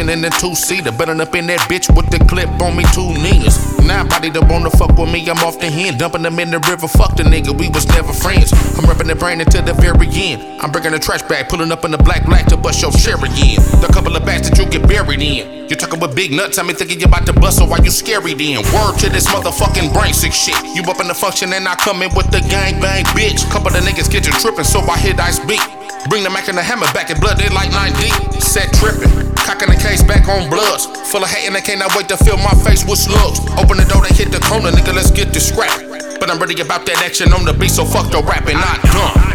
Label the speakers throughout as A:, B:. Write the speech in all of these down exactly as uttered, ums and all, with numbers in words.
A: in the two-seater, button up in that bitch with the clip on me, two niggas. Now body that wanna fuck with me, I'm off the hand, dumping them in the river, fuck the nigga, we was never friends. I'm reppin' the brain until the very end. I'm bringing the trash bag, pulling up in the black black to bust your cherry in. The couple of bags that you get buried in. You talking with big nuts, I mean thinking you about to bust, so why you scary then? Word to this motherfucking brain sick shit. You up in the function and I come in with the gang bang bitch. Couple of niggas get you trippin', so I hit ice beat. Bring the Mac and the hammer back in blood, they like nine deep. Set trippin', cocking the case back on bloods. Full of hate and they cannot wait to fill my face with slugs. Open the door, they hit the corner, nigga, let's get this scrap. But I'm ready about that action on the beat, so fuck the rapping, not dumb.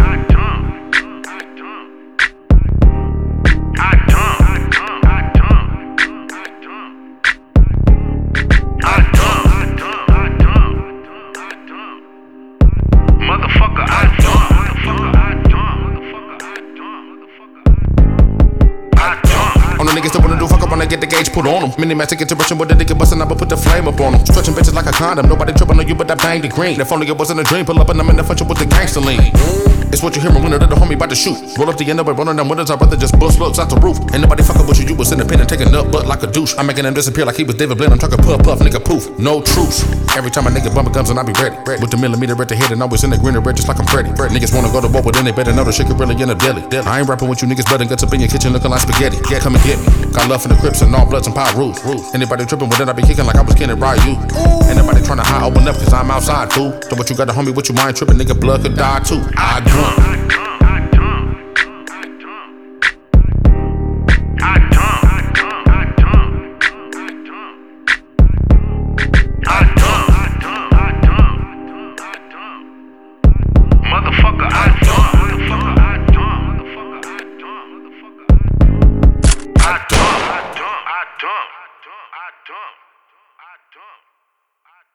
A: Niggas that wanna do fuck up when I get the gauge put on them. Mini-matic interruption with the nigga bustin', I'ma put the flame up on them. Stretching bitches like a condom, nobody trippin' on you but I bang the green. If only it wasn't a dream, pull up and I'm in the function with the gangster lean. It's what you hear when the homie about to shoot. Roll up the end of it, running them windows, I'd rather just bust looks out the roof. Ain't nobody fucking with you, you was independent, taking up butt like a douche. I'm making him disappear like he was David Blaine, I'm talking puff puff, nigga poof, no truce. Every time a nigga bump guns and I be ready, ready. With the millimeter at the head and always in the green and red just like I'm Freddy. Niggas wanna go to war, but then they better know the shit could really end up deadly. I ain't rapping with you niggas, blood and guts up in your kitchen looking like spaghetti. Yeah, come and get me. Got love for the Crips and all bloods and power rules. Anybody tripping with it, I be kicking like I was Kenny Ryu. Ain't nobody trying to hide, open up cause I'm outside too. So what you got the homie with you mind tripping, nigga blood could die too. I drum. Motherfucker.